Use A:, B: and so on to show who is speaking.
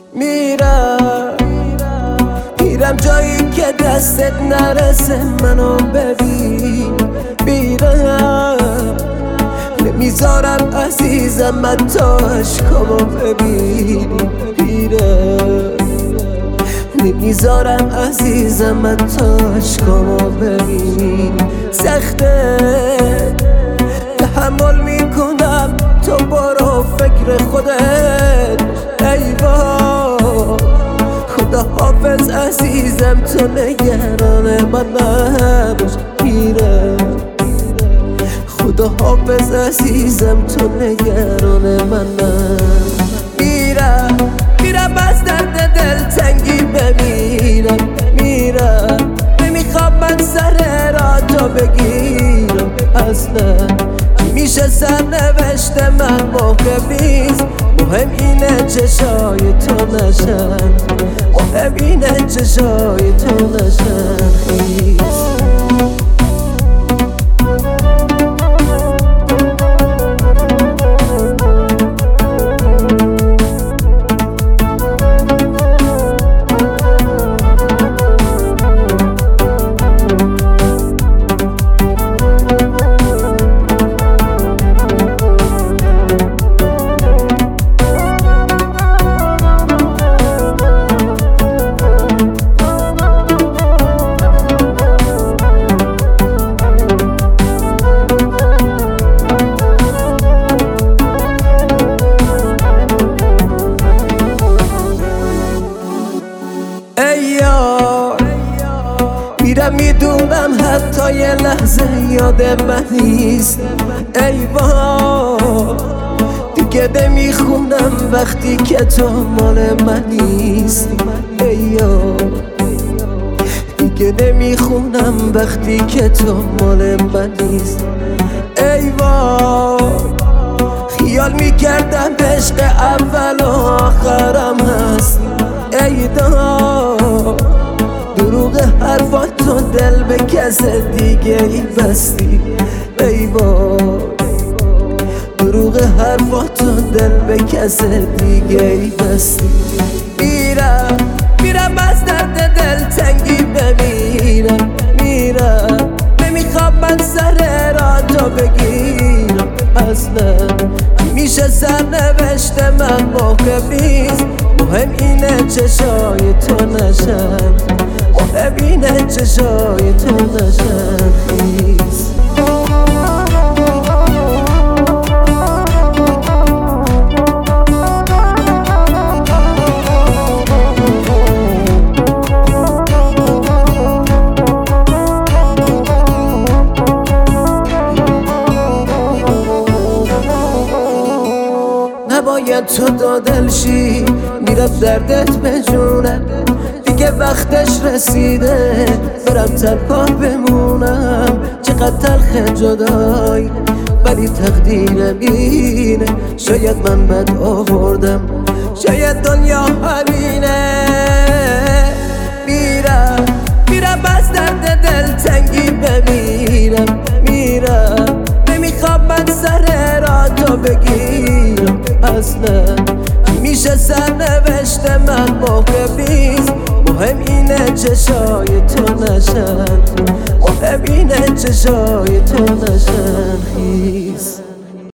A: میرم جایی که دستت نرسه منو ببین. میرم نمیذارم عزیزم حتی عشقامو ببینی. نمیذارم عزیزم حتی عشقامو ببینی. سخته تحمل میکنم تو برو فکر خودت. ای وای خدا حافظ عزیزم تو نگران من نباش. خدا حافظ عزیزم تو نگران من نباش. میرم از درد دلتنگی بمیرم. نمیخوام من سر را تو بگیرم. اصلا میشه سرنوشت من مهم نیست. مهم اینه چشای تو نشن. مهم اینه چشای تو نشن خیز. میرم میدونم حتی یه لحظه یاد من نیست. ای وای دیگه نمیخونم وقتی که تو مال من نیستی. ای دیگه نمیخونم وقتی که تو مال من نیست. ای وای خیال میکردم عشق اول و آخرم هست. ای دروغ حرفات تو دل به کس دیگه ای بستی. ای وای دروغ حرفات تو دل به کس دیگه ای بستی. میرم از درد دلتنگی بمیرم. نمیخوام من سر را تو بگیرم. اصلا میشه سرنوشت من مهم نیست. مهم اینه چشای تو نشن. مهم اینه چشای تو نشن خیز. نباید تو دادل شی. میرم دردت بجونم دیگه وقتش رسیده. برم تنها بمونم چقدر تلخ جدایی ولی تقدیرم اینه. شاید من بد آوردم شاید دنیا همینه. میرم از درد دلتنگی بمیرم. نمیخوام من سر را تو بگیرم. اصلا میشه سرنوشت من مهم نیست. مهم اینه چشای تو نشن. مهم اینه چشای تو نشن خیز.